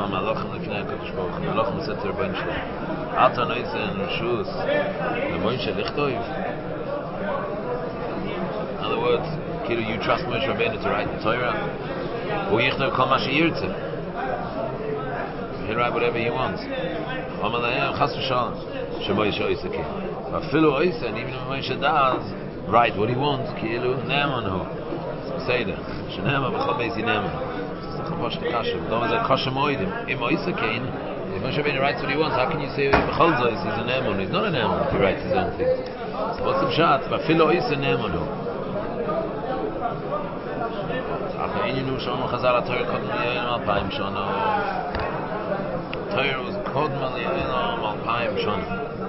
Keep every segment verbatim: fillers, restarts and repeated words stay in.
Shalom, Malachim Lefnei HaKadosh Baruch Hu, Malachim said to Rebbeinu Shalom, Ata Noise and Rishus, the Moshe Lichtoiv. In other words, Kiru, you trust Moshe Rabbeinu to write the Torah, Hu Yichtav Kol Ma She'yirtzeh. He'll write whatever he wants. Amalehem Chas V'Shalom, Shemoshe Oiseke. Afilu Oise, and even if Moshe does write what he wants, Kiru Ne'eman Hu. Seder, Shene'eman B'chol Beis Yine'eman. Don't say Kasha Moedim. If Moshe Rabbeinu writes what he wants, how can you say B'chol Zois he's an Emun? He's not an Emun if he writes his own things. So what's the pshat? V'afilo is an Emun. After Inyinu Shom Chazal HaTorah Kodm L'Yoyim Alpayim Shana. Torah was Kodm L'Yoyim Alpayim Shana.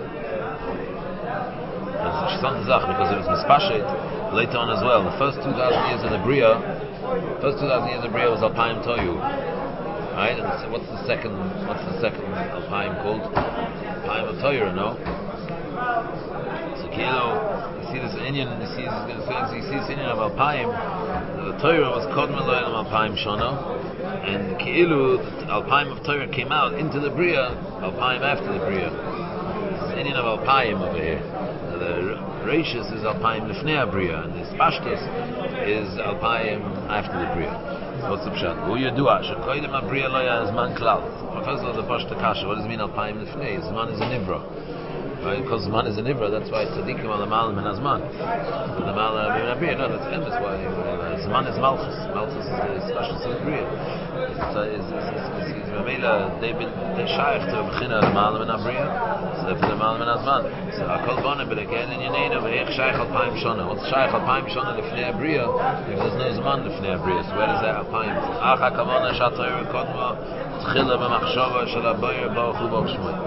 That's something zach because it was mispashet later on as well. The first two thousand years of the Bria. First two thousand years of Bria was Alpayim Toyu, right? And so what's the second? What's the second Alpayim called? Alpayim of Toyu, no? So Kilo, you see this Indian, you see, you see this Indian of Alpayim. The Toyu was Kodm L'Olam Alpayim Shana, and Kilo, the Alpayim of Toyu came out into the Bria, Alpayim after the Bria. This is Indian of Alpayim over here. The Reishis is Alpayim Lefnei Bria, and the Spashtus is Alpayim after the Bria. What's the pshat? Who you do? Shekoydim Bria loya zman klal. Professor of the Pashta Kasha. What does it mean Alpayim Lefnei? Zman is a nivra, right? Because Zman is a nivra. That's why tzadikim al amal min azman. The amal min Bria. No, that's and that's why Zman is Malchus. Malchus is Spashtus of the Bria. It's is Mamela. They they shaykh to begin al amal min Bria. So for the amal min azman. So Akol Bonim B'Lekel in Yeneinu V'Ech Shaykh Alpayim Shana. What's Shaykh Alpayim Shana Lefnei Bria? If there's no Zman Lefnei Bria, so where is that Alpayim? Ach HaKavona Shatayr Kodma Tchila B'Machshava Shel HaBoyer Baruch Hu Baruch Shmoi.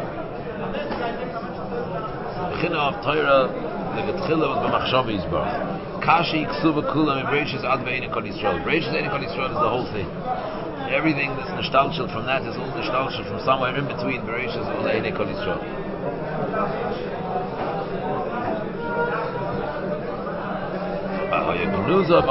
The China of Torah, the Tchila was B'Machshava Yisbarach. Kashi Ksuva Kula Mibrachis Ad Ve'Ein Kol Yisrael. Brachis Ein Kol Yisrael is the whole thing. Everything that's nostalgic from that is all nostalgic from somewhere in between Bereshis and Ein Kol Yisrael. The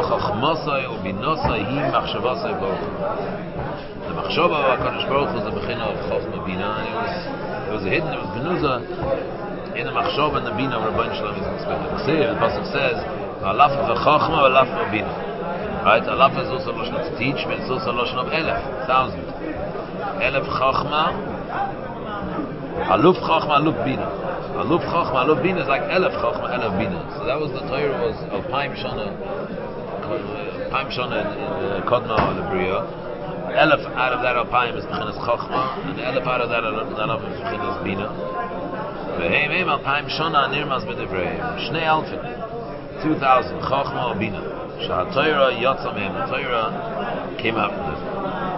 Machshava of HaKadosh Baruch Hu was the Bechina of Chochma Bina, and it was, it was a hidden, it was Genuza in the Machshava and the Bina of Rebbeinu Shalom is expected. The Pasuk says, Alaf of Chochma, Alaf of Bina. Right? Alaf is also Lashon to teach, but it's also Lashon of Elef, thousand. Elef Chochma, Aluf Chochma, Aluf Bina. Aluf Chochma, Aluf Bina is like Elef Chochma, Elef Bina. So that was the Torah was Alpayim Shana, Alpayim Shana in Kodma or the Bria. Elef out of that Alpayim is Bechinas Chochma, and the Elef out of that Alpayim is Bechinas Bina. Ve'heim heim Alpayim Shana nirmas b'divreim. Shnei Alfin, two thousand Chochma or Bina. Shah Torah Yotzam Hem, the Torah came out from them.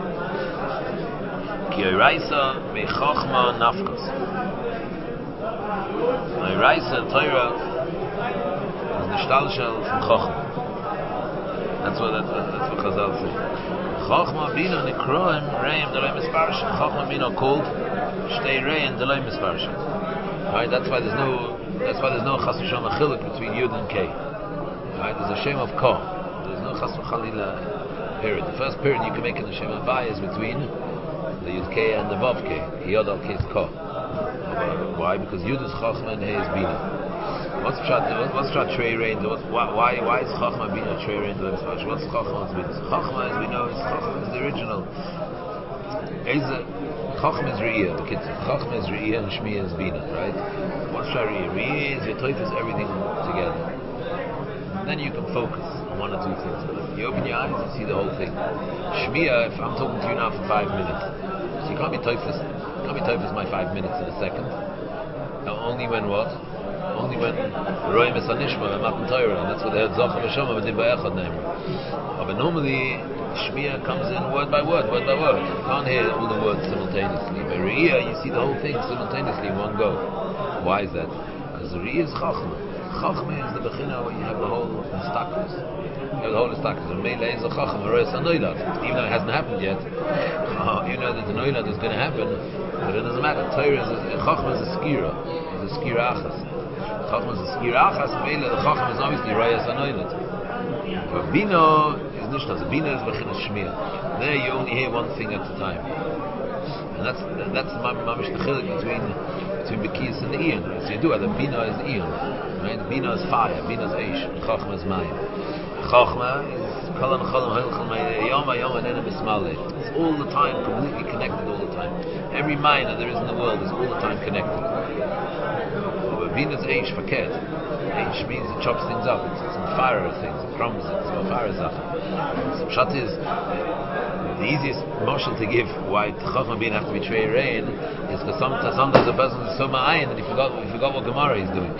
Ki Oiraisa meChochma Nafkos. Oiraisa Torah is Nishtalshel from Chochma. That's what that's what, that's what Chazal say. Chochma Bina Nikroim Reim Delay Misparshin. Chochma Bina called Shtei Reim Delay Misparshin. Right, that's why there's no that's why there's no Chas v'Shalom Achiluk between Yud and K. Right, there's a Shem of Ko. There's no Chas v'Chalila period. The first period you can make in the Shem of Vai is between the Yud K and the Vav K. Yod al K is Ko. Why? Because Yud is Chochma and He is Bina. What's Pshat? What's Pshat Trei Rein? Why? Why is Chochma Bina Trei Rein? What's Chochma and Bina? Chochma, as we know, is Chochma is the original. Chochma is Re'iyah. The kids. Chochma is Re'iyah and Shmiyah is Bina. Right? What's Pshat Re'iyah? Re'iyah is your toifus everything together. Then you can focus on one or two things. But if you open your eyes, you see the whole thing. Shmiyah, if I'm talking to you now for five minutes, so you can't be toifus. You can't be toifus my five minutes in a second. Now, only when what? Only when Roim es Hanishma and Matan Torah, and that's what they had Zochar V'Shoma but by Echad name. But normally Shmiyah comes in word by word, word by word. You can't hear all the words simultaneously. By Re'iyah, you see the whole thing simultaneously in one go. Why is that? Because Re'iyah is Chachma. Chachma is the Bechina where you have the whole Stakus. You have the whole Stakus. And Meila is a Chachma, Rois HaNoilad. Even though it hasn't happened yet, uh, you know that the Noilad is going to happen, but it doesn't matter. Torah is a, Chachma is a Skira. It's a Skira Achas. Chachma is a Skira Achas, Meila, the Chachma is obviously Rois HaNoilad. But Bina is nishnas. Bina is bechinas shmir. There you only hear one thing at a time. And that's that's mamish the chilek between between Bekiyas and the Ian. So you do it. The Bina is Ian, right? Bina is fire. Bina is Eish. Chachma is Mayim. Chachma is Kalan Chalam Hilcham Yom Yom and Bismale. It's all the time completely connected all the time. Every mind that there is in the world is all the time connected. But Bina is Eish Faket. Eish means it chops things up. It's, it's in fire of things. It crumbs it. It's a fire zach. So Pshat is the easiest motion to give why Chachma Bina have to be Trei Rein is because sometimes, sometimes a person is so ma'ayin that he forgot, he forgot what Gemara he's doing.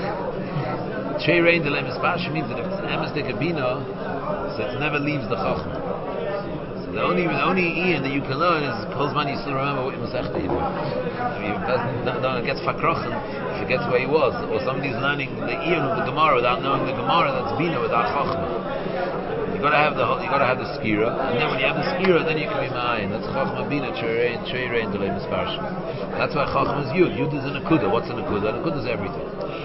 Trei Rein Delay Mispash means that if it's an emistik Bina, so it never leaves the Chachma. So the only the only Ian that you can learn is Kolzman you still remember what Masechta you do. I mean, if a person gets fakrochen, forgets where he was, or somebody's learning the Ian of the Gemara without knowing the Gemara, that's Bina without Chachma. You gotta have the you gotta have the skira, and then when you have the skira, then you can be ma'ayin. That's chachma bina trei rein delay misparsha. That's why chachma is yud. Yud is an akuda. What's an akuda? An akuda is everything.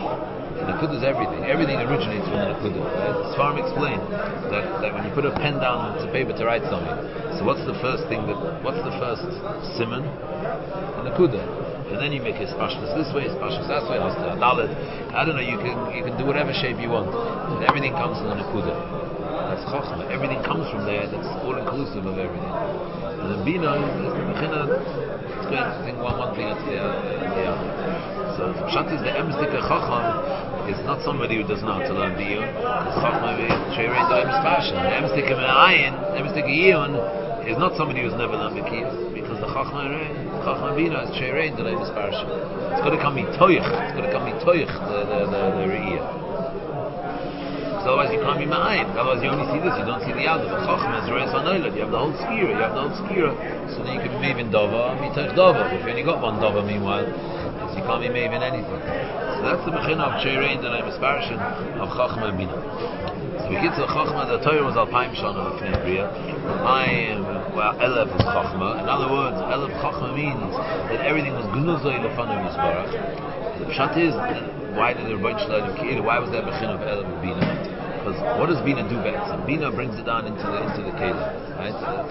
An akuda is everything. Everything originates from an akuda. Right? Sfarim explained that, that when you put a pen down to paper to write something, so what's the first thing that what's the first siman? An akuda. And then you make a spashmas this way, spashmas that way, a dalet. I don't know. You can you can do whatever shape you want. But everything comes in an akuda. That's Chachma. Everything comes from there. That's all inclusive of everything. And then Bina is the Bechina. It's going to think one, one thing at the, at the other. So Pshat is the Emstika Chacham is not somebody who does not to learn the Iyun. Because Chachma is Trei Rein Delay Misparsha. The Emstika Me'ayin, the Emstika Iyun is not somebody who's never learned Bekiyas. Because the Chachma Chachma Bina is Trei Rein Delay Misparsha. It's got to come mitoich. It's got to come mitoich the the the, the Re'iyah. Otherwise you can't be ma'ayin. Otherwise you only see this, you don't see the other. The Chachma is Reis HaNoilad. You have the whole skira, you have the whole skira. So then you can be made in Dova and Mitoch Dova. If you only got one Dova meanwhile, so you can't be made in anything. So that's the Mechina of Trei Rein Delay Misparsha of Chachma and Bina. So we get to the Chachma, the Torah was Alpaim Shana Lefnei Bria. Alpaim, well, Elev was Chachma. In other words, Elev Chachma means that everything was Gnuzoi Lefanav Yisbarach. The Pshat is, why did the Rebbeinu Shalom Ki'il, why was there Mechina of Elev and Bina? Because what does Bina do best? Bina brings it down into the into the Kelim, right?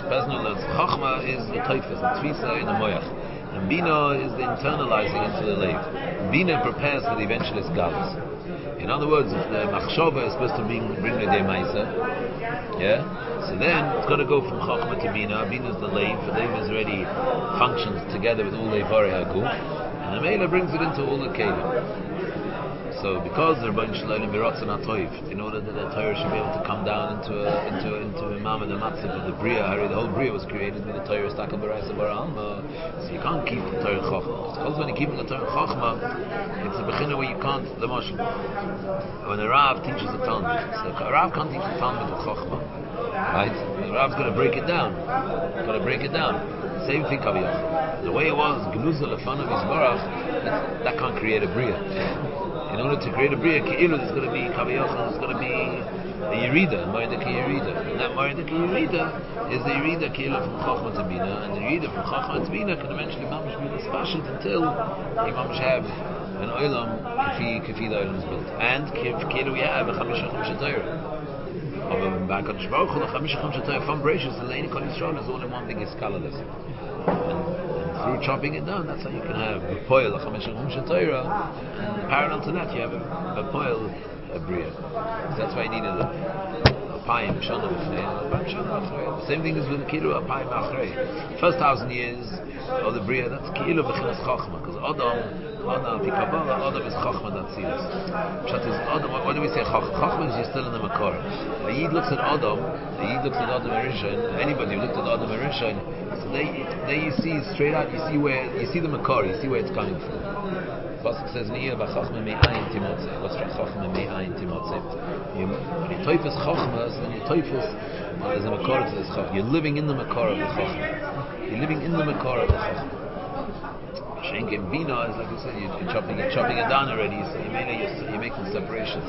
Chachma is the Taifas, the Tfisa in the Moyach, and Bina is the internalizing into the Leiv. Bina prepares for the eventualist Galus. In other words, if the Machshava is supposed to bring bring the Dei Maisa, yeah, so then it's got to go from Chachma to Bina. Bina is the Leiv. The Leiv is already functions together with all Leivari Haguf, and the Mela brings it into all the Kelim. So because the Rebbeinu Shalom Biratzon HaToiv, in order that the Torah should be able to come down into a into a, into a Imam and a Matzav of the Bria, the whole Bria was created with the Torah Stakal B'Raisa Bar Alma, so you can't keep the Torah Chachma. Because when you're keeping the Torah Chachma, it's a beginner where you can't, the Moshe. When a Rav teaches a Talmud, so a Rav can't teach the Talmud with Chachma, right? The Rav's got to break it down, got to break it down. Same thing, Kaviyach. The way it was, Gnuza Lefanav Yisbarach, that can't create a Bria. In order to create a Bria, Ke'ilu, there's going to be Kaviyachon, there's going to be a Yerida, Moedik Yerida. And that Moedik Yerida is the Yerida Ke'ilu from Chachma to Bina, and the Yerida from Chachma to Bina can eventually mamish be dispassionate until you mamish have an Olam, Kafi, Kafi the Olam is built. And Ke'ilu we have a Chamisha Chamisha Torah. But back on Shbaruch, the Chamisha Chamisha Torah from Bereshis, the Leini Kol Yisrael is all in one big escaladus. Through chopping it down, that's how you can have a poil, a chamisha chamisha Torah, and parallel to that, you have a, a poil, a bria. So that's why you needed a, a payim shana b'fnei, a payim shana b'chrei. The same thing is with the kilu, a payim b'chrei. First thousand years of the bria, that's kilu b'chinas chachma, because Adam, Adam, the Kabbalah, Adam is chachma, that's serious. Pshat is Adam, what, what do we say chachma? Chachma is you're still in the makor. A Yid looks at Adam, a Yid looks at Adam Arishan, anybody who looked at Adam Arishan, There, there you see straight out. You see where you see the makar. You see where it's coming from. Pasuk says, "Niya b'chachma me'ayin timotze." What's chachma me'ayin timotze? When you toifus chachma, when you toifus, there's a makar to this chachma. You're living in the makar of the chachma. You're living in the makar of the chachma. Shenk and Bina is like you said. You're chopping it, chopping it down already. So you may you're, you're making separations.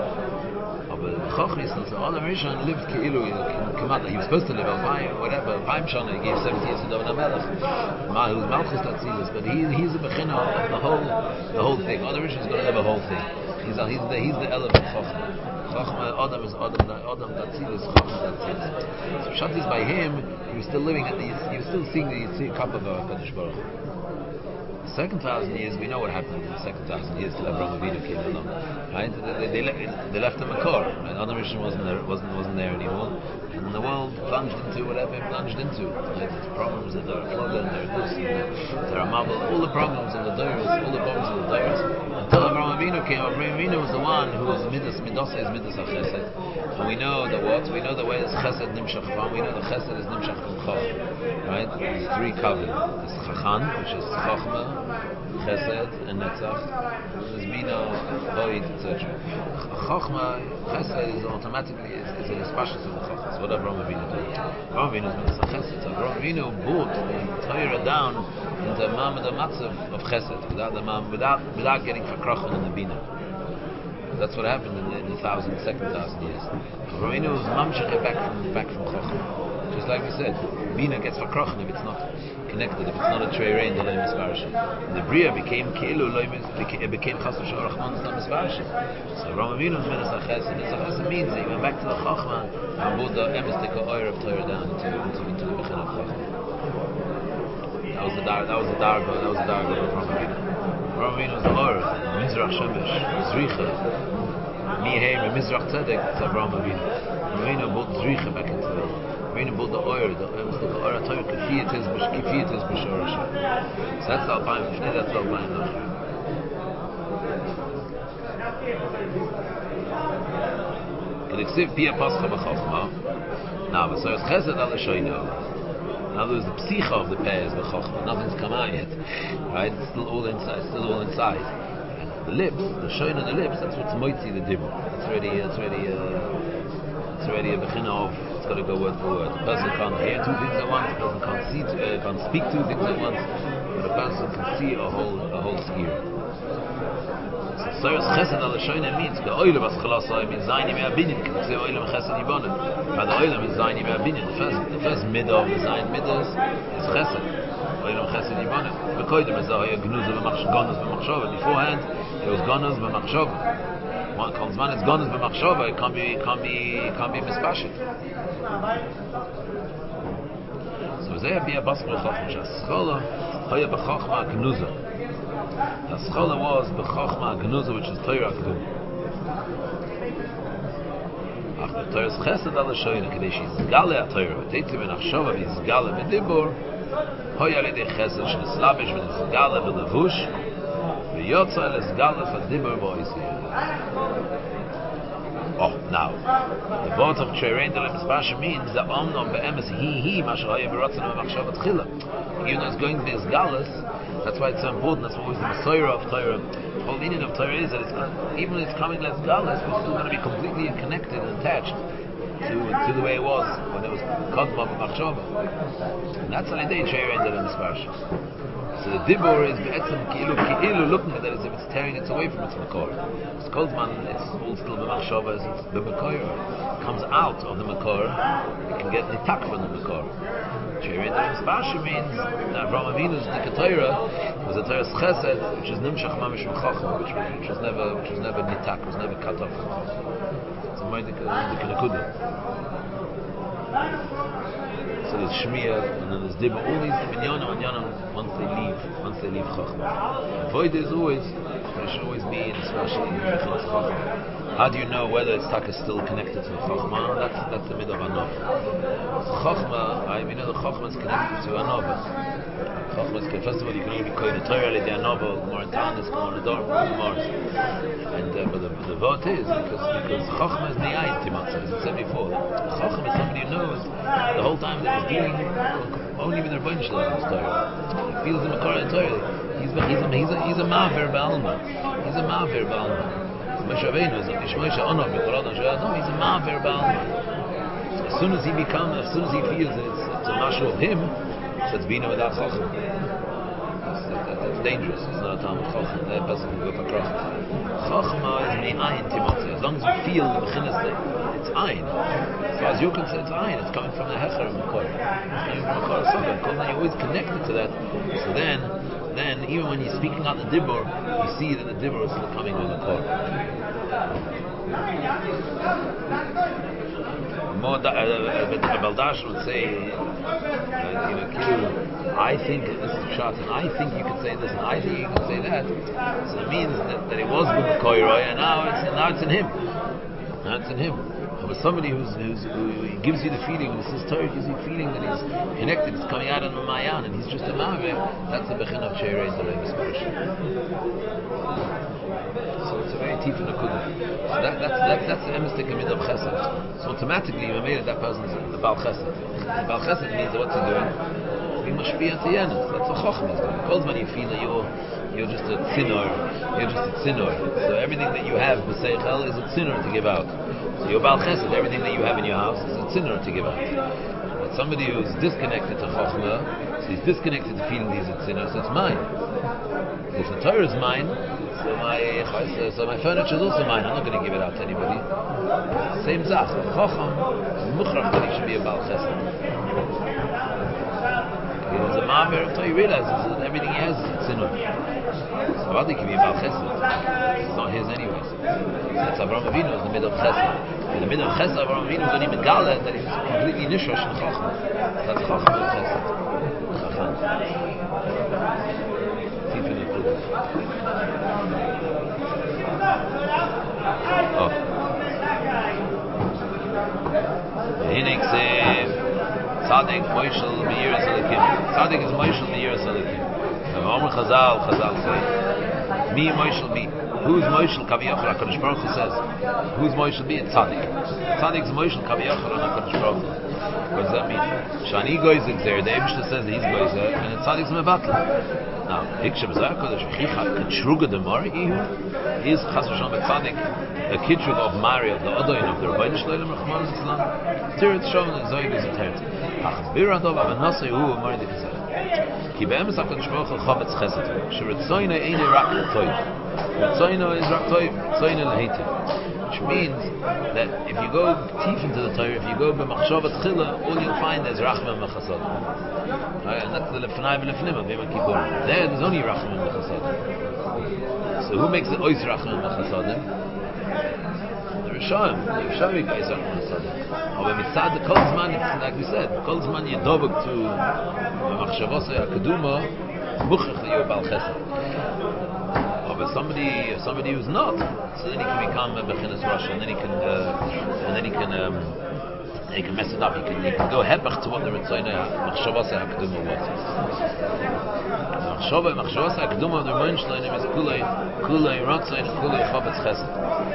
But the Chachma is that Adam Rishon lived Keilu, he was supposed to live on Payim, whatever, Payim Shana, he gave seventy years to David HaMelech, who was Malchus Tatzilis, but he, he's a Bechina of the whole, the whole thing. Adam Rishon is going to live a whole thing. He's, a, he's, the, he's the element of Chochmah. Chochmah, Adam is Adam, Adam Datzilis, Chochmah Datzilis. So Pshat is by him, he was still living at the, he was still seeing the Yitzir Kapp of HaKadosh Baruch Hu. The second thousand years, we know what happened in the second thousand years till Avraham Avinu came along. Right? They, they, they, they left the Makor, and Adam Rishon wasn't there, wasn't, wasn't there anymore. And the world plunged into whatever it plunged into. Right? The problems in the flood, and there are this, there are marble, all the problems in the Doros, all the problems in the Doros. Until Avraham Avinu came, Avraham Avinu was the one who was Midas, Midas is Midas HaChesed. And we know that what? We know that where is Chesed Nimshach Chacham, we know that Chesed is Nimshach Chacham. Right? There's three kavim. There's Chachan, which is Chochmah, Chesed, and Netzach. There's Bina, Void, et cetera. Chochmah, Chesed is automatically is, is an espashus of the Chochmah. So what Avraham Avinu did? Avraham Avinu is Midas HaChesed. So Avraham Avinu brought the Torah down into a Ma'amad HaMatzav of Chesed, without the Ma'am, without without getting Fakrachan in the Bina. That's what happened in the, in the thousand, second thousand years. Avraham Avinu was Mamshech back from back from Chochmah. Just like we said, Bina gets Fakrachan if it's not connected, if it's not a Trei Rein, the Loim Misparashim. The Bria became Keilu, it became Chas V'Shor Rachman, it's not Misparashim. So Avraham Avinu is Midas HaChesed. Midas HaChesed means that he went back to the Chochmah and brought the Emes Oyer of Torah down into, into, into the Bechin of Chochmah. That was the dar, that was the dargo, that was the dargo of Avraham Avinu. Avraham Avinu was the Or, Mizrach Shemesh, Zricha, Miheim, and Mizrach Tzedek, it's Avraham Avinu. Avraham Avinu brought Zricha back into the Avinu brought the Or, the Or HaTorah, Kefiyat is B'Shor Hashem. So that's the Alpayim Fnei, that's the Alpayim Nachri. K'diksiv Pia Pascha B'Chochmah. Now, so it's Chesed Al Shoino. In other words, the psicha of the peh is the chochmah. Nothing's come out yet, right? It's still all inside. Still all inside. And the lips, the shoin on the lips, that's what's moitzi the dibur. That's already, that's already, uh, it's already a bechina of. It's got to go word for word. The person can't hear two things at once. The person can't see, uh, can't speak two things at once. But a person can see a whole, a whole skier. So Soros Chesed al Shoina means the oilam as chalasai means zayni me'abinyan. Can say oilam Chesed yibonim. But the oilam is zayni me'abinyan. The first, the first midah of the zayin midas is Chesed. Oilam Chesed yibonim. Bekoidem is a gnuza b'machshava b'machshava. Beforehand it was ganas b'machshava. One calls man it's ganas b'machshava. It can't be, can't be, can't be mispashit. So zeh be a bas b'chochma shaschola hoya b'chochma gnuza. The scholar was b'chochma gnuza, which is Torah Kedum. Ach, the Torah is Chesed al Shoina, Kedei she'izgale ha-Torah, v'teiti v'nachshova v'izgale v'dibur, hoya l'idei Chesed she'nislabish v'nizgale v'levush, v'yotza l'izgale v'dibur v'oisir. Oh, now, the word of Trerein Delem Spasha means that Omnom be'emes he he masher hoya b'rotzen v'machshava tchila. Even though it's going to be izgales, that's why it's so important. That's what was the Messiah of Torah. The whole meaning of Torah is that it's not, even when it's coming less galus, it's still going to be completely connected and attached to to the way it was when it was Kodma B'Machshava. And that's an idea Torah ended in this parsha. So the Dibur is be'etzem ki'ilu ki'ilu looking at it as if it's tearing it away from its Makor. It's Kodman, it's all still B'Machshava, it's B'Makor. It comes out of the Makor, it can get nitak from the Makor. Torah Delem Spasha means that Avraham Avinu's Dikah was a Torah's Chesed, which is Nimshach Mamish M'Chochma, which was which was never which was never nitak, was never cut off. It's a more Dikah Nekuda. So there's Shmiya, and then there's Dibba. All these Minyanim and Yanim once they leave, once they leave Chochma. Void is always, there should always be, especially in Mechilas Chochma. How do you know whether it's taka still connected to the Chochmah? That's that's the middle of Anov. Chochmah, I mean, the Chochmah is connected to Anov. Chochmah is, first of all, you can only call the Torah the Anov, more Tanis, more Ador, more. And uh, but the, the vote is because because Chochmah is Niyayin Timatzah, as I said before. Chochmah is somebody who knows the whole time that he's dealing only with their bunch of Torah. He feels the Makar in Torah. He's he's a he's a he's a Ma'aver Ba'alma. He's a Ma'aver Ba'alma. Moshe Rabbeinu is a Moshe Onov B'Korodon Sheyadom. He's a Ma'aver Ba'alma. As soon as he becomes, as soon as he feels that it's, it's a mashu of him, so it's bina without Chochmah. That's, that, that's dangerous. It's not a time of Chochmah. That person can go for Chochmah. Chochmah is me'ayin timotzi. As long as you feel the bechinas that it's ayin. As far as you can say it's ayin, it's coming from the hecher of Makor. It's coming from Makor Soga. Kol Zman you're always connected to that. So then, then even when you're speaking out the dibur, you see that the dibur is still coming on the core. Baldash would say, uh, you know, I think this is shot, and I think you could say this, and I think you could say that. So it means that, that it was b'mekoyroi, and now it's now it's in him. Now it's in him. But somebody who's, who's, who gives you the feeling, when he says Torah, gives you the feeling that he's connected, it's coming out of the Mayan, and he's just a Ma'aveh, that's the Bechin of Sheirei Zalei Misparish. So it's a very deep in the Kudah. So that, that's, that's, that's the emistic amid of Chesed. So automatically, we made it that person's the Baal Chesed. The Baal Chesed means that what's he doing? He must be at the end. That's what Chochmah is doing. Because when you feel that you're, you're just a tzinor, you're just a tzinor. So everything that you have, b'seichel, is a tzinor to give out. So you're Baal Chesed, everything that you have in your house is a tzinor to give out. But somebody who's disconnected to Chochmah, so he's disconnected to feeling he's a tzinor, so it's mine. If the Torah is mine, so my so my furniture is also mine. I'm not going to give it out to anybody. Same zach. Chocham, mukhrach that he should be a Baal Chesed. He was a Ma'aber until he realizes that everything he has is tzinor. So how can be a Baal Chesed? It's not his anyways. That's Avraham Avinu was the middle of Chesed. In the middle of Chesed, Avraham Avinu was only Megala that he was completely nishrash in Chochmah. That's Chochmah and Chesed. Chacham. Deep in the Kudah. Oh. Hinik says Tzadik Moishel Meir Salikim. Tzadik is Moishel Meir Salikim. And Omer Chazal, Chazal say, Mi Moishel Mi. Who's Moishel Kaviyachar? HaKadosh Baruch Hu says, who's Moishel Mi? It's Tzadik. Tzadik is Moishel Kaviyachar on HaKadosh Baruch Hu. What does that mean? Shani Goyzik there, the Eibishter says that he's Goyzik, and the Tzadik's Mevatl. Now, Hikshem Zah HaKadosh V'chicha Ketshruga de Mari Ihu is Chas V'Shalom Tzadik, a Ketshruga of Mari, of the Odoin, of the Rabbeinu Shloim Rachman Zislam. Tirit Shom, and Zoy Goyzik Teret. Ach, Biradov, Avanasei Hu, Mari Dikazeh. Ki Be'emes HaKadosh Baruch Hu Chometz Chesed. Sheretzoyne Eine Rak L'Toiv. Retzoyne is Rak Toiv, Retzoyne L'Heitiv. Which means that if you go deep into the Torah, if you go b'machshava tchila, all you'll find is rachman v'chasad. Right, and that's the lefnai v'lefnim of Yom Kippur. There, there's only rachman v'chasad. So who makes the ois rachman v'chasad? The Rishonim. The Rishonim make ois rachman v'chasad. But mitzad the kol zman, it's like we said, kol zman yedobuk to b'machshavosei hakaduma, muchach that you're Baal Chesed. But somebody, somebody who's not, so then he can become a Bechinas Rosh, and then he can, uh, and then he can, um, he can mess it up. He can, he can go hepach to what the Ritzoyne Machshavosei Hakduma was. Machshavosei Machshavosei Hakduma of the Rebbeinu Shloim is kulei, kulei Rotzoin, kulei Chovetz Chesed.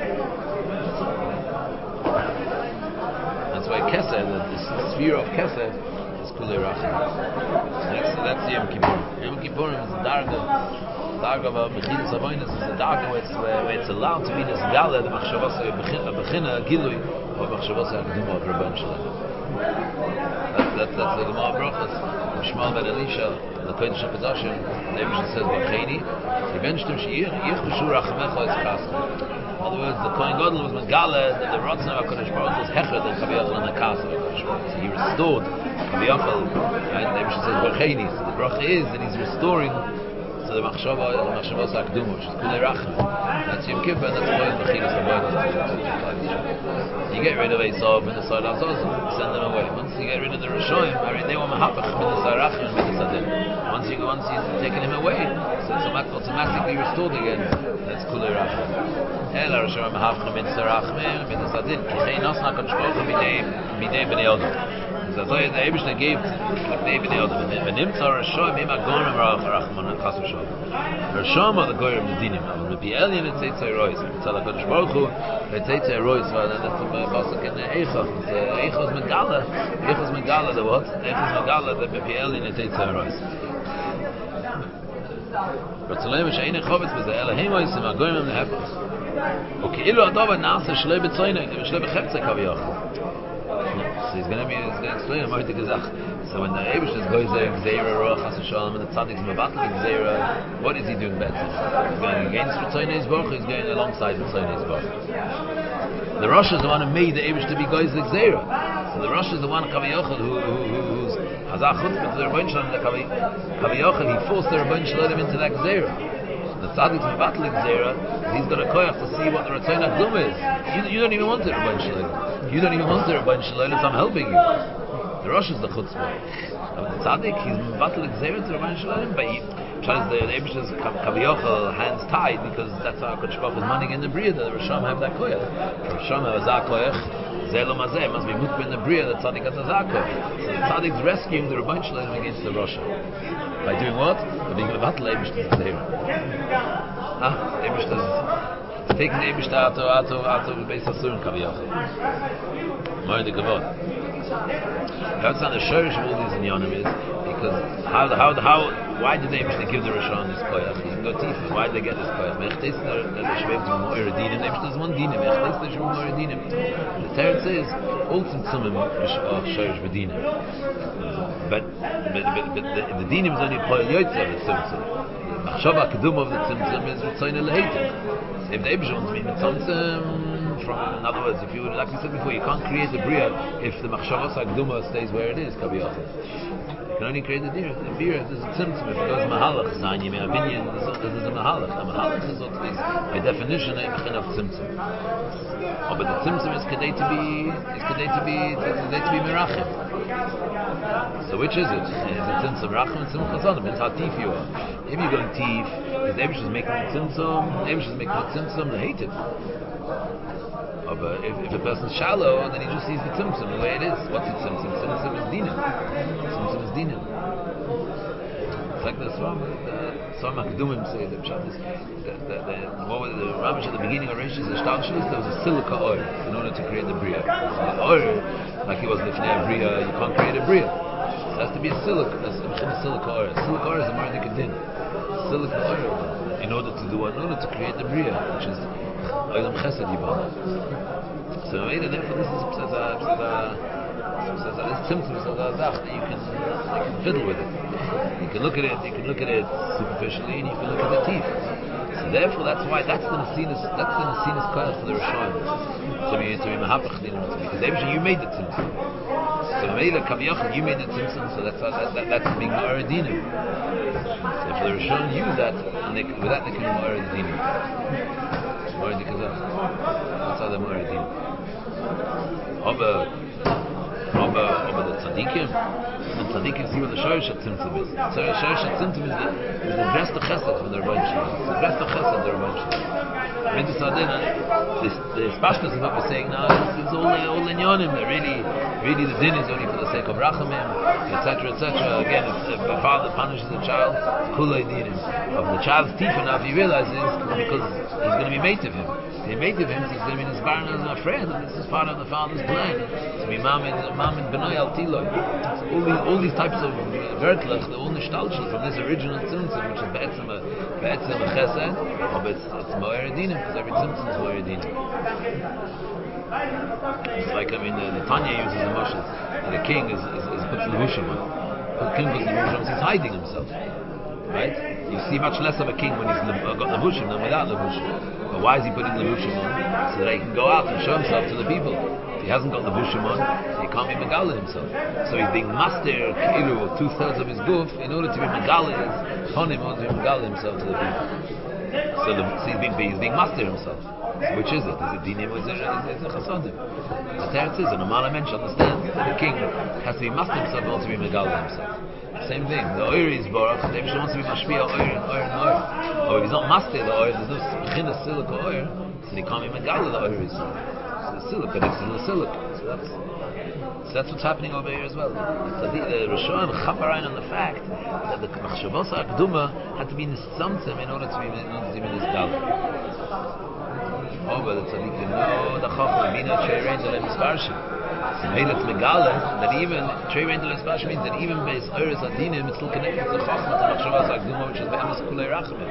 That's why Kesed, the sphere of Kesed, is kulei Rachel. That's that's Yom Kippur. Yom Kippur is the Darga. Darga of Mechilus Avonis is the Darga where it's, where it's allowed to be this Gala, the Machshavosei Bechina Gilui of Machshavosei Hakduma of Rebbeinu Shloim. That's that's the Gemara Brachos. Shmuel ben Elisha, the Kodesh HaKadoshim, the Eibishter says B'cheini, Yibenshtem she'ich b'shur Rachamecha is Kascha. In other words, the Kohen Gadol was Megala that the Ratzon of HaKadosh Baruch Hu was Hechad and Kaviyachal and the Kascha of HaKadosh Baruch Hu. So he restored Kaviyachal, and the Eibishter says B'cheini. So the bracha is that he's restoring to the Machshava, the Machshavos HaKduma, which is Kulei Rachel. That's Yom Kippur, and that's Kohen B'chilus Avonis. You get rid of Esav and the Sar Azazim, send them away. Once you get rid of the Rishonim, they were Mahapach with the Sarachim and with the Sadim. Once you once you've taken him away, so it's automatically restored again. That's Kulei Rachel. El Rishonim Mahapach with the Sarachim and with the Sadim. Kichay Nasna Kanshkoch B'nei B'nei Odom. So the Eibishter gave B'nei B'nei Odom. V'nimtza Rishonim Ima Gorim Rachman and Chas V'Shalom. Rishonim are the Gorim Medinim. But the Elyon and Tzeitzei Rois. Tzal HaKadosh Baruch Hu, Tzeitzei Rois, and that's the Pasuk in Eichos. Eichos Megala. Eichos Megala, the what? Eichos Megala, the P L in the Tzeitzei Rois. But Tzalem She'ein Chovetz B'zeh, Elohim Oisim, HaGoyim Em Lehefos. U'ke'ilu Adova Na'aseh Shloi B'tzoyne, Shloi B'cheftzei Kaviyachal. So he's going to be, he's going to explain about the Gezach. So when the Eibishter goes there, Gzeira, Roach, Chas V'Shalom, and the Tzaddik's Mevatl, Gzeira, what is he doing better? He's going against Ritzoynei's Baruch, he's going alongside Ritzoynei's Baruch. The Rosh is the one who made the Eibishter to be goes the Gzeira. So the Rosh is the one Kaviyachal who, who, who's Hazach chutzpah to the Rebbeinu Shalom, the Kaviyachal, he forced the Rebbeinu Shalom into that Gzeira. The tzaddik from battling Gzeira, he's got a koyach to see what the Ratzon Akdum is. You, you don't even want the Rebbeinu Shalom. You don't even want the Rebbeinu Shalom, so I'm helping you. The Rosh is the chutzpah. The tzaddik, he's battling Gzeira to the Rebbeinu Shalom, but he tries the Eibishter's Kaviyachal hands tied, because that's how Kodesh Baruch is manning in the Bria, that the Rishon have that koyach. The Rishon have a koyach. Zelo Mazeh must be mutbe in the Bria that tzaddik has a zakah. So the tzaddik's rescuing the Rebbeinu Shalom against the Rosh. By doing what? By being a battle Eibishter's Zera. Ah, Eibishter's taking the Eibishter out of out of out of the base of Surim Kaviyachal. More the Gavod. That's not the shorish of all these inyanim is because how how how why did the Eibishter give the Rishon this koyach? You can go tifa. Why did they get this koyach? Mechtes the the shveiv to more dinim. Eibishter's one dinim. Mechtes the shveiv more dinim. The third says all tzimtzumim are shorish v'dinim. But but but, but the, the dinim is only koyach yotzer the tzimtzum. The machshava kedum of the tzimtzum is ritzoyin leheter. If the Eibishter wants to be mitzomtzum. From, in other words, if you, like we said before, you can't create a bria if the machshavas hakduma stays where it is. Kaviyachal. You can only create the bria. The bria is a tzimtzum. If it goes mahalach, zayim, a binyan, this is a mahalach. A mahalach is what is by definition a mechin of tzimtzum. Oh, but the tzimtzum is kedei to be, is kedei to be, is kedei to be mirachim. So which is it? Is it tzimtzum rachim and tzimtzum chazon? Depends how tief you are. If you're going tief, because the Eibush is making a tzimtzum, the Eibush is making a tzimtzum, they hate it. Oh, but if, if a person's shallow, then he just sees the tzimtzum the way it is. What's the tzimtzum? Tzimtzum is dinim. Tzimtzum is dinim. It's like the Swam, the Swam HaKedumim say, the Pshat is, the, the, the, what was the Ramesh at the beginning of Reish is the Shtalshalis, there was a silica oil in order to create the Bria. The oil, like it was Lifnei a Bria, you can't create a Bria. It has to be a silica, a silica oil. Silica oil is a Mardik Din. Silica oil, in order to do what? In order to create the Bria, which is Olam Chesed Yibana. So therefore this is says a says a this tzimtzum says a zach that you can you can fiddle with it. You can look at it, you can look at it superficially, and you can look at the teeth. So therefore that's why that's the Nesinas that's the Nesinas koyach for the Rishon. To be to be mahapach because everything you made the tzimtzum. So Meila Kaviyachal you made the tzimtzum, so that's that, that, that's being ma'aradinim. So for the Rishon use that, and they, with that they can be ma'aradinim. Ma'aradik Kazach. That's how they're ma'aradinim. Aber, aber, aber the tzaddikim, the tzaddikim see what the shorish tzimtzum is. So the shorish tzimtzum is the is the best chesed from the Rebbeinu Shalom. It's the best chesed of the Rebbeinu Shalom. Mitzvah Sadina, the spashkas of what we're saying now is all all inyanim. Really, really the din is only for the sake of rachamim, et cetera, et cetera. Again, if, if a father punishes a child, kulei dinim. Of the child's teeth enough, he realizes because he's going to be made of him. If he made of him, he's going to be in his barn as a friend, and this is part of the father's plan to be mam and mam and benoy al tiloi. All these all these types of vertlach, they're all nishtalshel from this original tzimtzum, which is be'etzem a be'etzem a chesed, but it's it's mo'er dinim because every tzimtzum is mo'er dinim. It's like I mean the, the Tanya uses the mashal, and the king is is, is puts levushim on. The king puts levushim on, he's hiding himself. Right? You see much less of a king when he's le- got levushim than without levushim. But why is he putting levushim on? So that he can go out and show himself to the people. If he hasn't got levushim on, he can't be megala himself. So he's being master kilu or two thirds of his goof in order to be megala upon him, in order to be megala himself to the people. So, the, so he's being he's being master himself. So which is it? Is it dinim or is it, is it chasodim? The teretz is, and a man mensch understands that the king has to be master himself in order to be megala himself. Same thing. The oir is borach. The Eibush wants to be mashpia oir and oir and oir. Or if he's not master the oir, there's no chinnas silik oir, so he can't be megala the oir is. So the silik, but it's in the silik. So that's so that's what's happening over here as well. So the, the Rishon chaparain on the fact that the machshavos hakduma had to be in the tzimtzum in order to be in order to be in this gal. Oh, but the tzaddikim no the chacham bina cheirein delem sparshim. So Meilat Megala, that even Trei Rein Delem Spash means that even Beis Oiris Adinim it's still connected to Chachma to Machshavas HaKduma, which is Be'emes Kulei Rachamim.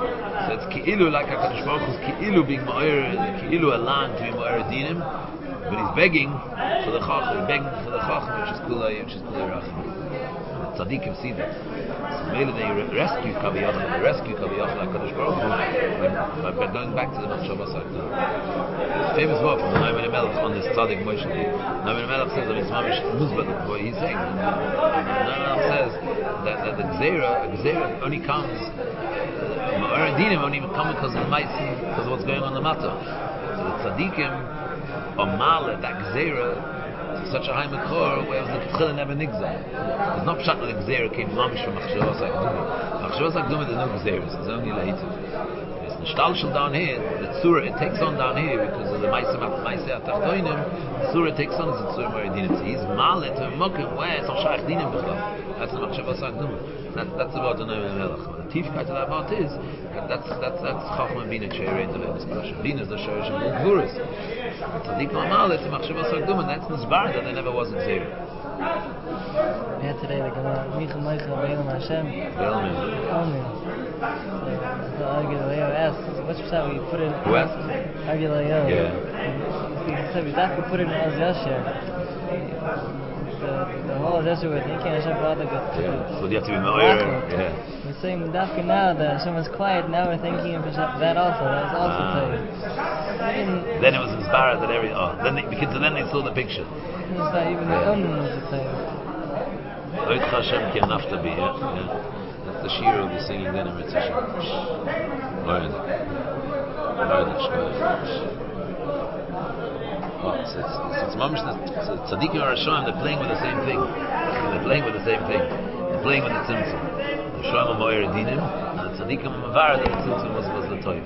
So it's Ki'ilu like HaKadosh Baruch Hu is Ki'ilu being Ma'or, Ki'ilu Alan to be Ma'or Adinim, but he's begging for the Chacham, begging for the Chacham, which is Kulay, which is Kulay Racham. Tzaddikim see that. So maybe they rescue Kaviyach, they rescue Kaviyach like Kadosh Baruch Hu by going back to the Machshava Sakta. Famous word from the Naaman Melech on this Tzaddik Moshe. Naaman Melech says that it's mamish muzbah what he's saying. Naaman Melech says that, that the Gzeira, Gzeira only comes, Ma'or Dinim only come because of the Maisim, because of what's going on in the matter. So the Tzaddikim are Mala, that Gzeira, such a high makor where the Tchila never nigza. There's not pshat that the Gzeira came mamish from Machshavas HaKduma. Machshavas HaKduma there's no Gzeiras, there's only Leitiv. It's the Shtalshel down here, the Tzura it takes on down here because of the Maiseh HaTachtoinim, the Tzura it takes on is the Tzura Maridinim. So he's Malet to a mokim where it's not Shaykh Dinim B'chlal. That's the Machshavas HaKduma. That, that's about the Naaman Melech. The Tifkeit of that about is that's that's that's Chachma Bina Cheirei the Levis Pasha. Bina is the Shorish of Gvuris. Tzaddik Ma'amal it's Machshavas HaKduma. That's Nizbar that there never was a Gzeira. Yeah, today they're gonna Micha Micha Be'elam Hashem. Be'elam Amen. So Agileo asked, what's that we put in? Who asked? Agileo. Yeah. He said we have to put it in Az Yasher. The, the whole Yasher with Niki and Hashem B'Adda got two. Yeah. So you have to be Ma'ir. Yeah. We're saying Dafka now that Hashem was quiet, now we're thinking of that also. That was also Ah. Tayyip. Then it was inspired that every oh then they, because then they saw the picture. It's not even the Omen was the Tayyip. Oit Hashem ki anafta bi, yeah. That's the shir we'll be singing then in Mitzvah. Learn it. Learn it, Shkoyah. Well, it's, it's, it's, it's mamish, so Tzaddikim or Hashem, they're playing with the same thing. They're playing with the same thing. They're playing with the Tzimtzum. The Hashem are Mo'er Dinim, and the Tzaddikim are Mavar that the Tzimtzum was, was the Toiv.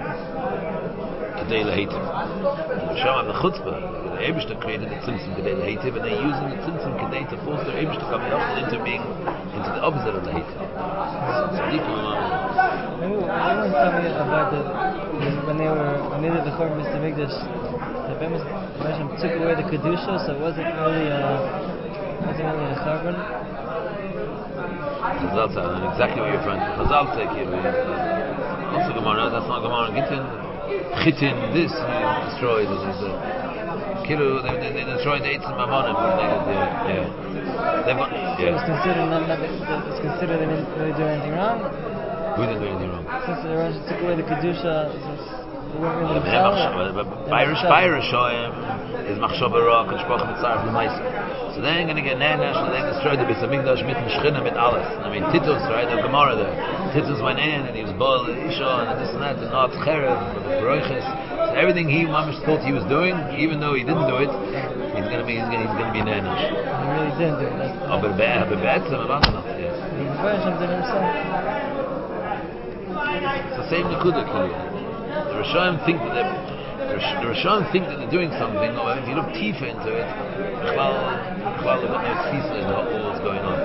Kedei Lehitiv. The Hashem have the Chutzpah. The Eibishter created the Tzimtzum Kedei Lehitiv, and they're using the Tzimtzum Kedei to force their Eibishter Kaviyachal into being, into the opposite of Lehitiv. So Tzaddikim are Mavar. Everyone told me about the, when they were, when they did the Chorban Mister Mikdash, the famous Hashem took away the Kedusha, so it wasn't really a, wasn't really a Chorban. Chazal said, I know exactly what you're referring to. Chazal said, also Gemara, that's not Gemara. Gittin, Chitin, this, you destroyed. This is a Kilu, they, they, they destroyed the Eitzim Mavonim. Yeah, yeah. They've got, So it's yeah. considered not, not, it's considered they didn't really do anything wrong. We didn't do anything wrong. Since the Rosh took away the Kedusha, they weren't really But Machshava. Bayrish Bayrish Shoyim is Machshava Rock and Shpoch Mitzaref L'Maisa. So they ain't gonna get Nenesh and they destroyed the Beis HaMikdash mit Mishchina mit alles. I mean Titus, right? The Gemara there. Titus went in and he was Baal Isha and this and that and not Cherev and Baruches. So everything he Mamish thought he was doing, even though he didn't do it, he's gonna be he's gonna, he's gonna be Nenesh. He really didn't do it. Oh, but Be'etzem about not. Yeah. He Hashem did himself. It's the same Nekuda Kili. The Rishonim think that they're the Rishonim think that they're doing something. No, if you look deeper into it, B'chlal B'chlal they've got no tfisa in what what's going on.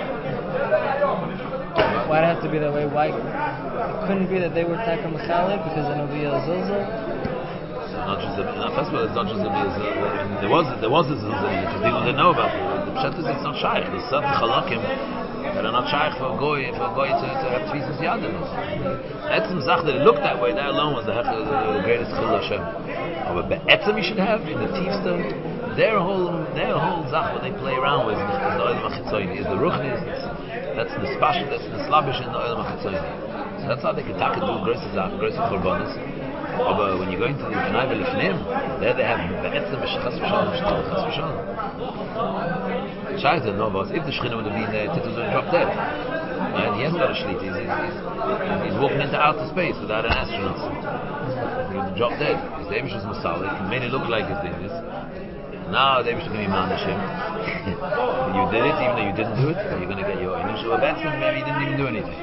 Why it have to be that way? Why it couldn't be that they were Taka Mechalik because then it would be a Zilzal? Not just the, no, first of all, it's not just the uh, there was there was a zilzal in it. People didn't know about it. The pshat is it's not shaykh. There's certain chalakim that are not shaykh for a goy for a goy to, to have tefisas yadim. Etzem zach that it looked that way. That alone was the, the, the greatest chil Hashem. But be'etzem you should have in the tifsta their whole their whole zach what they play around with is the oil machitzoyni, is the ruchnis. That's the spashal. That's the slabish in the oil machitzoyni. So that's how they can take do grosser zach, grosser korbanos. But when you go into the Knaiva Lifnim, there they have Be'etzem Chas V'Shalom, Chas V'Shalom. Shaita, no, but if the Shechina would have been there, Titus would have dropped dead. And he hasn't got a Shlita, he's, he's, he's, he's walking into outer space without an astronaut. He would have dropped dead. His Davish was Masalik, it made it look like his thing is. Now Davish is going to be Manashim. You did it, even though you didn't do it, you're going to get your initial Be'etzem, maybe you didn't even do anything.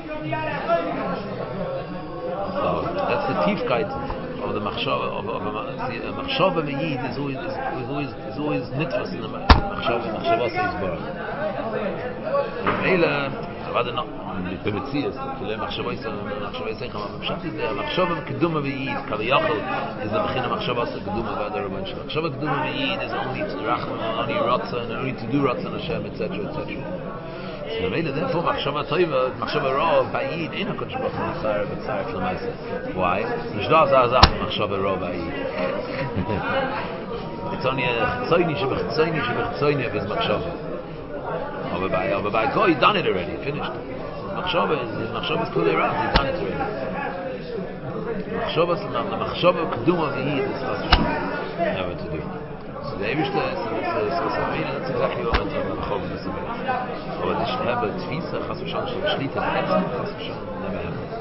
So that's the Tiefkeit of the Machshava of, of a Machshava V'Yid is always is always is always nitfas in the Machshava Machshava Seisbar. Mela, rather not b'metzias, k'lei Machshava Machshava Seicham. Pshat is there. Machshava Keduma V'Yid Kaviyachal is the Bechina Machshava Keduma V'Adar Rabban Shalom. Machshava Keduma V'Yid is only to Rachman, only Ratzah, and only to do Ratzah Hashem, et cetera, et cetera. So therefore, Machshava Toiva, Machshava Ra, Ba'id, ain't a Kodesh Baruch Hu Mitzaref, Mitzaref L'Maisa. Why? Nishdah Zazach, Machshava Ra, Ba'id. it's only a chitzoini shebechitzoini shebechitzoini of his machshava. Over by over by Goy, he's done it already, finished. His machshava is his machshava is kulei rat, he's done it already. Machshava is the machshava keduma v'yid is chas v'shem never to do. So the Eibishter, so that's exactly what I'm talking about. Aber the Shehebe Tfisa chas v'shem shel shlita b'etzem chas v'shem never happens.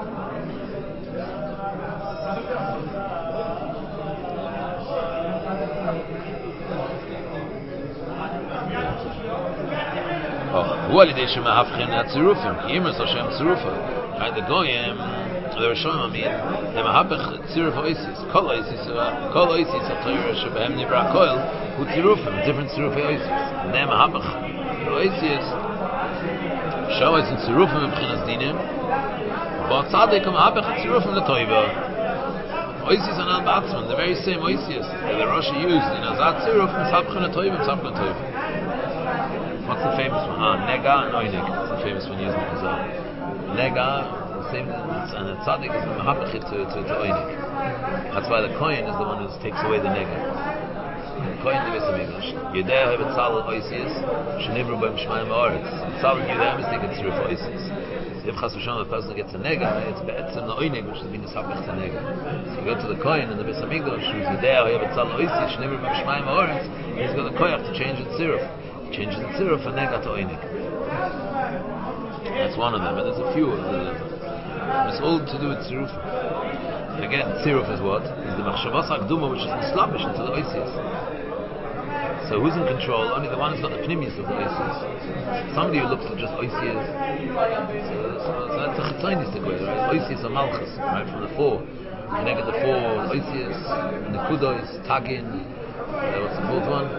הוא על ידי שמהפכים לצירופים, כי אם יש לו שם צירופה, the goyim, the Rishonim amin, הם מהפך צירוף אויסיס, כל אויסיס, כל אויסיס התורה שבהם נברא הכל, הוא צירופים, different צירופי אויסיס. זה מהפך אויסיס, שם יש צירופים מבחינת דינים, ובצדק הוא מהפך צירופים לטויבה. Oisius and Al-Batzman, the very same Oisius that the Rosh used in Azat Tziruf, Misapchen HaToiv and Misapchen HaToiv. What's the famous one? Ah, Nega and Oinik. It's the famous one used in Chazal. Nega, the same, and the Tzaddik is the Mahapachit to, to, to Oinik. That's why the Kohen is the one who takes away the Nega. The Kohen the Beis HaMikdash. Yedei HaBetzal Oisius, Shenivru B'em Shemaim Ha'aretz. Tzal Yedei HaMistik Tziruf Oisius. If Chas v'Shalom the person gets a nega, it's be'etzem the oinig, which is being esapach the nega. So you go to the Kohen in the Beis HaMikdash, who's the day he have a tzal oisi, shnever b'shmaim ha'oretz, he's got the koyach to change the tziruf. He changes the tziruf from nega to oinig. That's one of them, and there's a few of them. It's all to do with tziruf. Again, tziruf is what? Is the machshavas ha'kduma, which is mislabish into the oisius. So who's in control? Only the one who's got the pnimius of the oisius. Somebody who looks at just oisius. So, so, so that's a chitzonistic way, right? Oisius are malchus, right? From the four. You can get the four oisius, nekudos, tagin. Uh, what's the fourth one?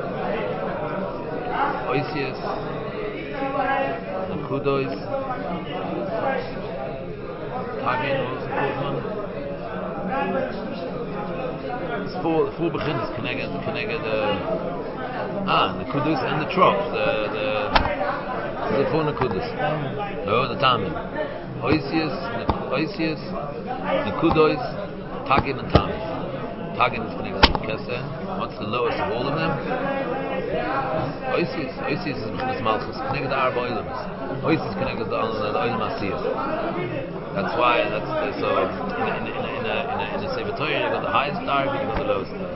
Oisius, nekudos, tagin. What was the fourth one? It's four. The four beginners. Connected, connected. Uh, Ah, the kudus and the trop, the the the four kudus. Oh, the tamim. Oisius, Oisius, the kudos, tagin and tamim. Tagin is connected to Keseh. What's the lowest of all of them? Oisius. Oisius is B'chinas Malchus, connected to Arba Oilams. Oisius is connected to the Oilam Asiyah. That's why. That's the, so in in in a in a in a Sefer Torah you got the highest dark and you got the lowest dark.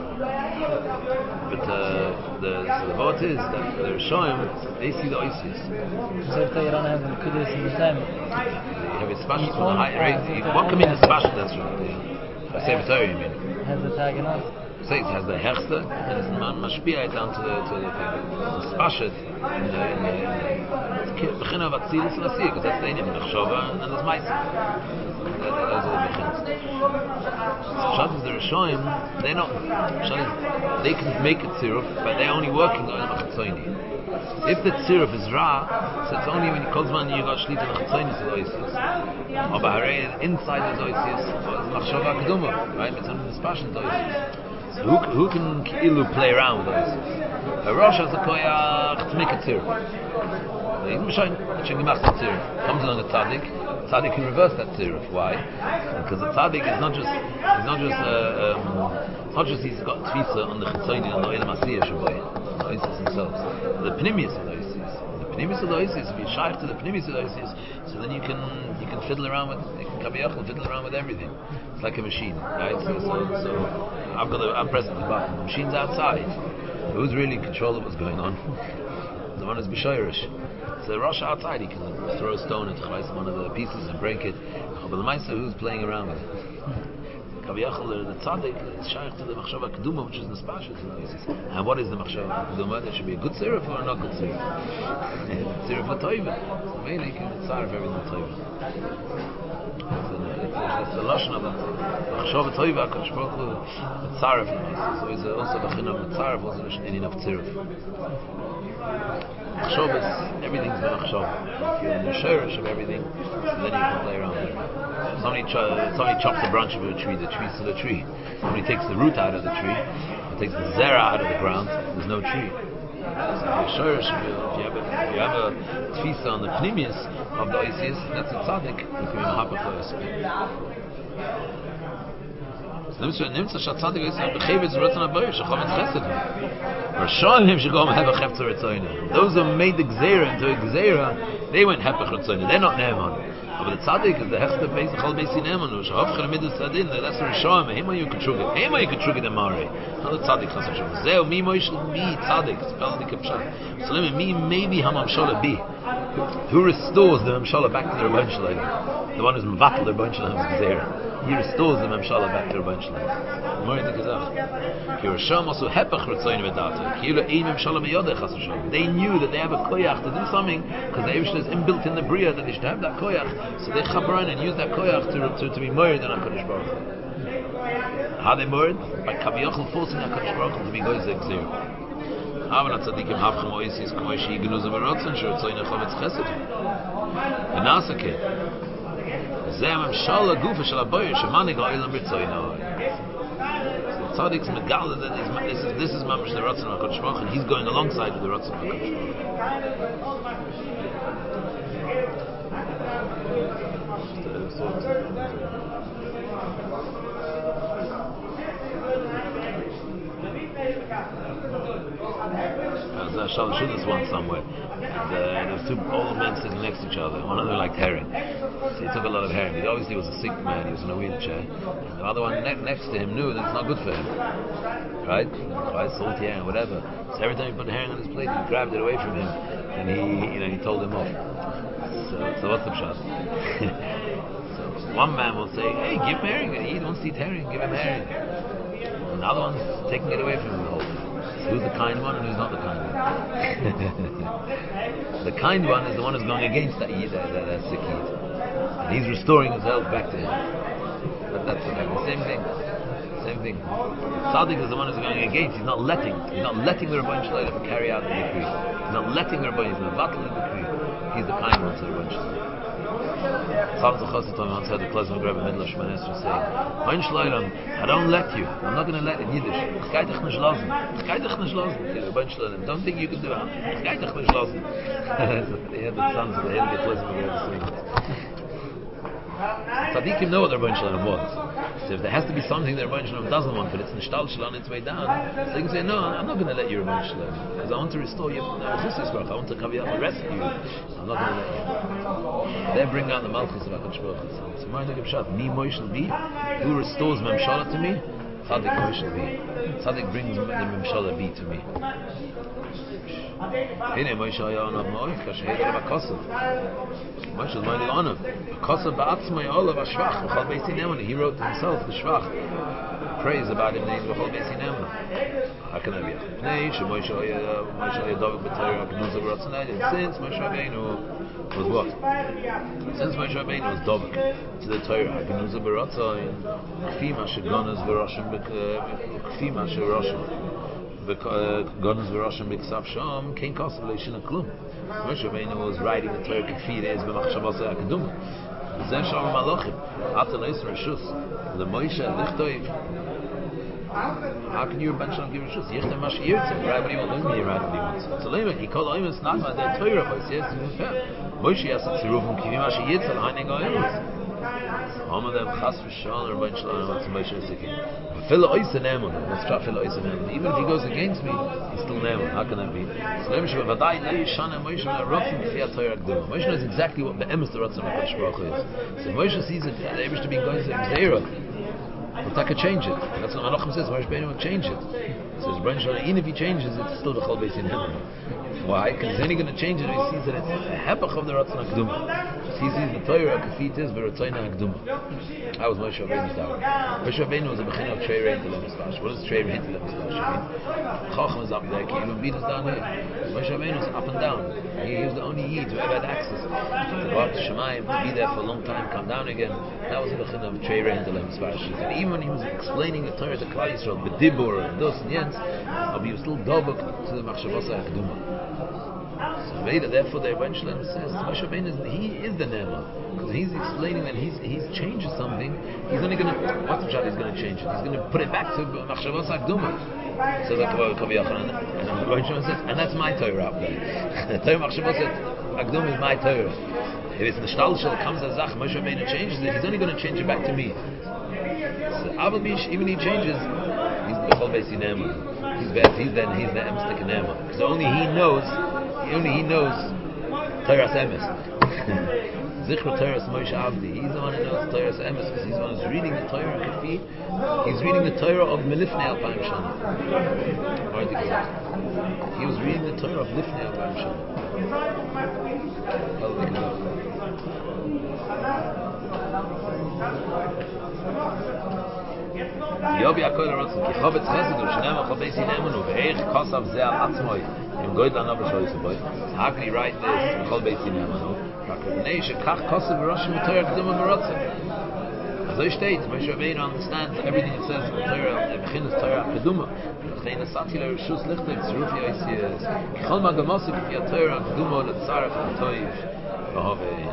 But uh, the so the vote is that the Rishonim they see the Oisius. So if you don't have the Kudus in the time, you have a special from the high rate. What can mean the special? That's right. The Sefer Torah you mean? Has the tag in us. So it has the hechster and it's man mashpia down to the to the the special in the in the begin of Atzilus and Asiyah, because that's the name of Chshava and there's Maisa. Those are the beginnings. So Shabbos the Rishonim, they not they can make it tziruf, but they're only working on a chitzoini. If the tziruf is ra, so it's only when you call man you got shlita the chitzoini to the oisius. Or b'harei inside the oisius, or it's machshava keduma, right? It's only the passion to oisius. So who who can ilu play around with oisius? A rosh has a koyach to make a tziruf. He's mishayim, it should be master tziruf. Comes along a tzaddik. Tzaddik can reverse that tziruf. Why? Because the tzaddik is not just he's not just uh, um, it's not just he's got tfisa on the chitzoni on the oilam asiyah shaboy, the oisius themselves. The pnimius of the oisius, the pnimius of the oisius. If you shaykh to the pnimius of the oisius, so then you can you can fiddle around with you can kabiyachal fiddle around with everything. It's like a machine, right? So so, so I've got the I'm pressing the button. The machine's outside. Who's really in control of what's going on? The one who's b'shayrish. So the Rosh outside, he can throw a stone into one of the pieces and break it. But the Maisa, who's playing around with it? Kaviyachal, the tzaddik is shaykh to the machshava keduma, which is the spashas. And what is the machshava keduma? There should be a good tziruf or a not good tziruf. Tziruf l'toiva. So mainly you can tzarif everything l'toiva. It's the lashon of it. Machshava toiva, Kadosh Baruch Hu, the tzarif. So it's also the chin of the tzarif, also the chin of tziruf. Machshavas, everything's the machshav. If you're in the shirish of everything, so then you can play around with it. Somebody, ch- somebody chops a branch of a tree, the tree's still a tree. Somebody takes the root out of the tree, or takes the zera out of the ground, there's no tree. So the shirish, if you have a, if you have a tfisa on the pnimius of the oisius, that's a tzaddik, you can be mahapach. Nimmst du nimmst das Schatzadik ist der Begeber zu Ratzon Abayir, Shachom et Chesed. Rashaim shegom have a Chefetz Ratzon. Those who made the Gzeira into a Gzeira, they went Hepech Ratzon. They're not Ne'eman. But the Tzaddik is the Hechta Beis Chol Beis Ne'eman. Shahov Chel Midas Tzadin. That's the Rashaim. Hema you contribute. Hema you contribute the Mari. Not the Tzaddik Chas Hashem. Zeo mi Moishel mi Tzaddik. Spell the Kipshat. So let me maybe Hamam Shola be. Who restores the Mamshala back to their Rebbein Shalom? The one who's Mvatel their Rebbein Shalom is Gzeira. He restores the Mamshala back to their Rebbein Shalom. More in the Kazakh. Ki Rasham also Hepech Ritzoyin Vedata. Ki Yula Ein Mamshala Meyodeh Chas Hashem. They knew that they have a koyach to do something because the Eibush is inbuilt in the Bria that they should have that koyach. So they chabran and use that koyach to, to, to be married in HaKadosh Baruch Hu. How they married? By Kaviyachal forcing HaKadosh Baruch Hu to be Goyzeh Gzeira. Aber tzadikim havchem oisis k'moi she'ignu ze beratzon she'rotzoyin echavetz chesed. V'nasake. Zeh ha'memshala gufa shel haboyer she'manig ha'olam b'rtzoyin ha'or. So tzadik's megala that this is this is mamash the ratzon ha'kadosh baruch and he's going alongside with the ratzon ha'kadosh baruch. Uh, Shalom Shudas once somewhere, and uh, there was two old men sitting next to each other. One of them liked herring, so he took a lot of herring. He obviously was a sick man; he was in a wheelchair. And the other one ne- next to him knew that it's not good for him, right? Right, salty herring, whatever. So every time he put herring on his plate, he grabbed it away from him, and he, you know, he told him off. So, so what's the pshat? So one man will say, "Hey, give him herring. He wants to eat herring. Give him herring." And the other one's taking it away from him the whole time. Who's the kind one and who's not the kind one? The kind one is the one who's going against that Yid, that, that, that sick Yid. And he's restoring his health back to him. But that's the same thing. Same thing. Tzaddik is the one who's going against. He's not letting. He's not letting the Rebbein Shalom carry out the decree. He's not letting the Rebbein. He's not battling the decree. He's the kind one to the Rebbein Shalom. Tzaddik Zachosatom once had the Klezmer Rebbe Midlash Manesra saying, Rebbein Shalom, I don't let you. I'm not going to let in Yiddish. Chkaitach nish lazen. Chkaitach nish lazen. Rebbein Shalom, don't think you can do it. Chkaitach nish lazen. They had the sons of the Heilige Klezmer Rebbe saying it. Tzaddikim know what the Rebbein Shalom wants. So if there has to be something that Rebbein Shalom doesn't want, but it's nishtal shel on its way down, so they can say, no, I'm not going to let you, Rebbein Shalom, because I want to restore you. I want to kaviyach rescue you. I'm not going to let you. They bring out the malchus of HaKadosh Baruch Hu. So my nigga pshat, mi moishel bi, who restores memshala to me? Tzaddik moishel bi. Tzaddik brings the memshala bi to me. Hine Moshe haya onav moif, kasher heder b'kosav. Moshe is mighty onav. Kosav ba'atzmai olav ha'shvach, v'chal beis hinemon. He wrote himself the shvach. Praise about him, that he's v'chal beis hinemon. How can I be? Nei, she Moshe haya, Moshe haya dovek b'torah, g'nuzav ratzonai. Since Moshe Rabbeinu was what? Since Moshe Rabbeinu was dovek to the Torah, g'nuzav b'ratzonai, k'fi ma shegonas v'roshim, k'fi ma sheroshim. Godnus v'roshim b'ksav sham kein kosav leishina klum. Moshe Rabbeinu was writing the Torah k'fi is b'machshavas ha'keduma. Zeh shalom malachim atal eis reshus leMoshe lichtoiv. How can you Rebbein Shalom give reshus? Yichtem ma she'yirtzeh. Write what he wants. He write what he wants. So leimen he called oimus nagma der Torah but says to Moshe Moshe yasat tziruvim k'fi ma she'yirtzeh l'hainen go'emus. Some of them chas v'shal Rebbein Shalom wants Moshe Sikin. Even if he goes against me, he's still never. How can that be? Moshe knows exactly what the emes the Ratzon HaKadosh Baruch Hu is. So Moshe sees it, the Eibush to be going to Zera. But I could change it. That's what Malachim says. Moshe Rabbeinu will change it. So Rebbein Shalom, even if he changes it, it's still the Chol Beis Hinemon. Why? Because then he's going to change it. He sees that it's a hepach of the Ratzon HaKeduma. He sees the Torah kafit is v'Ratzon HaKeduma. That was Moshe Rabbeinu's da'at. Moshe Rabbeinu was a bechin of Trei Rein Telem Espash. What does Trei Rein Telem Espash mean? Chacham is up there, ki even beat us down here. Moshe Rabbeinu was up and down. He was the only Yid who ever had access to go up to Shemayim, to be there for a long time, come down again. That was a bechin of Trei Rein Telem Espash. And even when he was explaining the Torah to Klal Yisrael, b'dibur and dos and yens, he was still dobuk to the Machshavos HaKeduma. So Veda, therefore, the Rebbein Shalom says Moshe Rabbeinu is he is the Ne'eman because he's explaining that he's he's changed something. He's only going to what's the job? He's going to change it. He's going to put it back to Machshavos HaKeduma. So like and the Rebbein Shalom says, and that's my Torah up there. The Torah Machshavos HaKeduma is my Torah. If it's the Shtal Shel comes as Zach, Moshe Rabbeinu changes it. He's only going to change it back to me. So Avabish, even he changes, he's Bechol Beis Yinema. He's bad. He's then he's the Emstik Nema. Because only he knows, only he knows Torah's Emes. Zichro Torah's Moshe Avdi. He's the one who knows Torah's Emes because he's the one who's reading the Torah Kafi. He's reading the Torah of Melifnei Alpayim Shana. He was reading the Torah of Lifnei Alpayim Shana. Yobi Akoy Rotzen ki Chovitz Chesed u Shnei Machal Beis Yinemenu ve'eich kosav ze al atzmoi im goyd lan aber shoyse boy. How can he write this Machal Beis Yinemenu? Rakavnei shekach kosav v'roshim v'Torah keduma v'rotzen. As I state, Moshe Rabbeinu understands everything it says in the Torah, the Bechinas Torah keduma. V'chein asati l'rishus lichtek tzrufi oisiyes ki chol magamosu ki Torah keduma l'tzarech l'toiv v'hovein.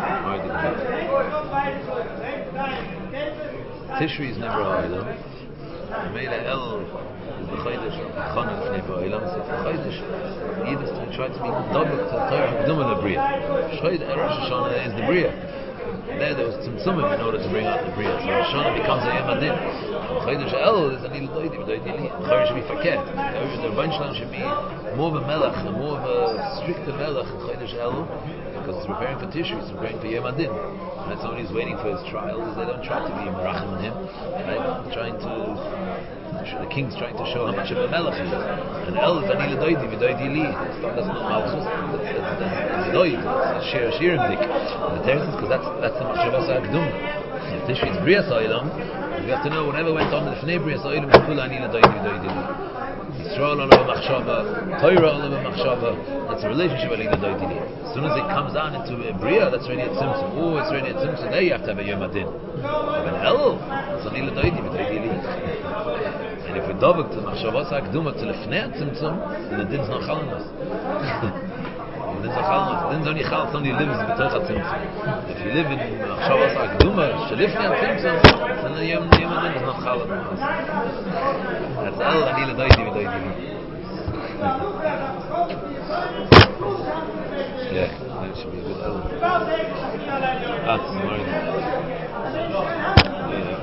Tishri is never Ha'olam. Meila El is the Chodesh of Chana L'fnei Ha'olam. So the Chodesh, Yiddish to try to be double to the Torah Keduma LeBria. Rosh Hashanah is the Bria. There there was Tzimtzumim in order to bring out the Bria. So Rosh Hashanah becomes a Yom Adin. Chodesh El is a Nil Doidi, Doidi Li. Chayr should be Faket. The Rebbein Shalom should be more of a Melech, more of a stricter Melech in Chodesh El. Because it's preparing for Tishri, it's preparing for Yom Adin. And somebody who's waiting for his trial, they don't try to be merachim on him. Right? Trying to, the king's trying to show how much of a melech he is. And El is Ani L'Doidi, V'Doidi Li. That's not Malchus, it's Doid, it's Shir Shirim Dik. And the Teres is because that's, that's the Machshavas HaKdum. If Tishri is Brias Ha'olam, we have to know whatever went on in the Fnei Brias Ha'olam, it's Kula Ani L'Doidi, V'Doidi Li. Yisrael on a machshava, Torah on a machshava. That's a relationship with the Doidili. As soon as it comes down into a Bria, that's already a Tzimtzum. Oh, it's already a Tzimtzum. There you have to have a Yom Adin. But an El, it's only the Doidili. And if we dovek to machshavas hakduma to lefnei Tzimtzum, then the din's not chal on us. The din's not chal on us. The din's only chal if somebody lives b'toch ha-Tzimtzum. If you live in machshavas hakduma, shelifnei Tzimtzum, then the Yom Adin is not chal on us. That's El, ani l'doidi v'doidi. Yeah, that should be a good El. Ah, it's Mari. Yeah.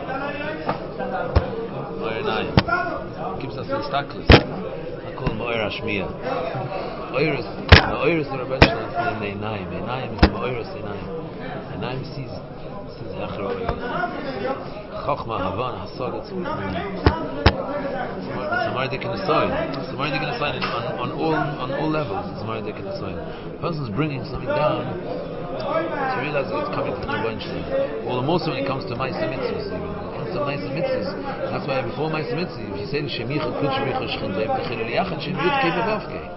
Mari nine. Keeps us in stakless. I call him Moira Shmiya. Moiras, Moiras are a bunch of Einayim. Einayim is the Moiras Einayim. Einayim sees, sees the Achra Moiras. Chochma, Havan, Hasod, it's it's a Mardik in the sign. It's a Mardik in the sign on, on all on all levels. It's a Mardik in the sign. The person's bringing something down to realize that it's coming from the bunch. All the more so when it comes to Ma'aseh Mitzvahs. Even when it comes to Ma'aseh Mitzvahs, that's why before Ma'aseh Mitzvahs, if you say the Shemicha Kutch Richa Shchinzay B'Chilul Yachad Shem Yud Kei B'Vavkei.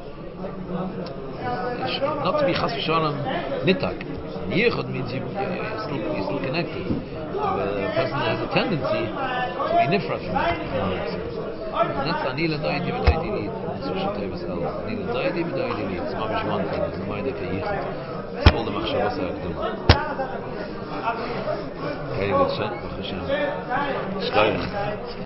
Not to be Chas V'Shalom Nitak. Yichud means you, you're, still, you're still connected. The person has a tendency to be nifra from it. And that's Ani L'Doidi V'Doidi Li. That's what Shatay was El. Ani L'Doidi V'Doidi Li. It's mamish one thing. It's the Ma'idek HaYichud. It's all the Machshavos HaKdum. Very good, Shem. Baruch Hashem. Shkoyach.